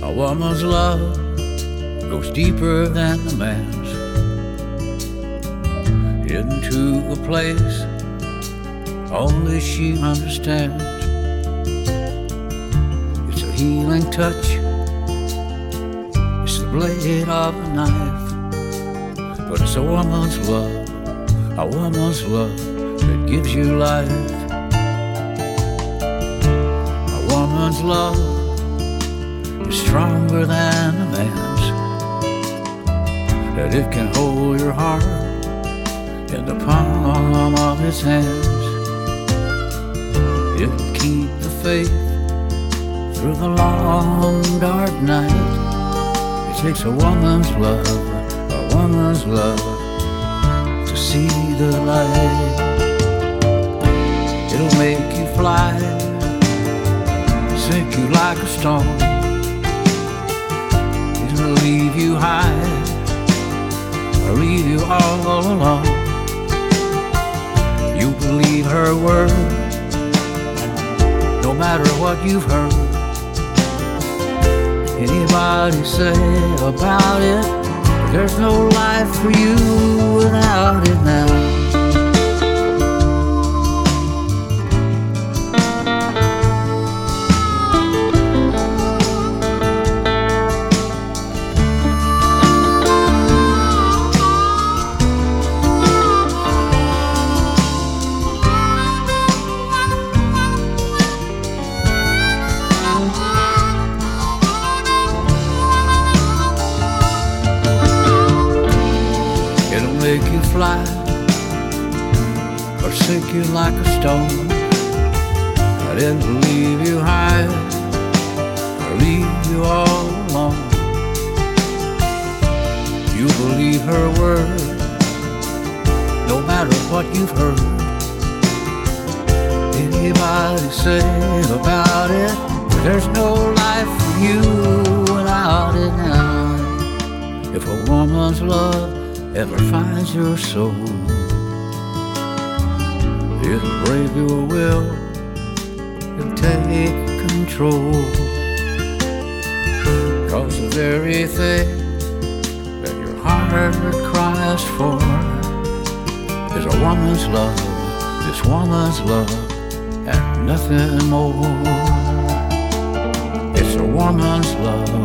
A woman's love goes deeper than a man's, into a place only she understands. It's a healing touch, it's the blade of a knife, but it's a woman's love that gives you life. A woman's love is stronger than a man's, that it can hold your heart in the palm of its hands. It'll keep the faith through the long dark night. It takes a woman's love to see the light. It'll make you fly, sink you like a stone. It'll leave you high or leave you all alone. You believe her word, no matter what you've heard. Anybody say about it, there's no life for you without it now. Make you fly or sink you like a stone, but it'll leave you high or leave you all alone. You believe her word, no matter what you've heard. Anybody say about it, there's no life for you without it now. If a woman's love ever finds your soul, it'll break your will and take control. 'Cause the very thing that your heart cries for is a woman's love, this woman's love, and nothing more. It's a woman's love,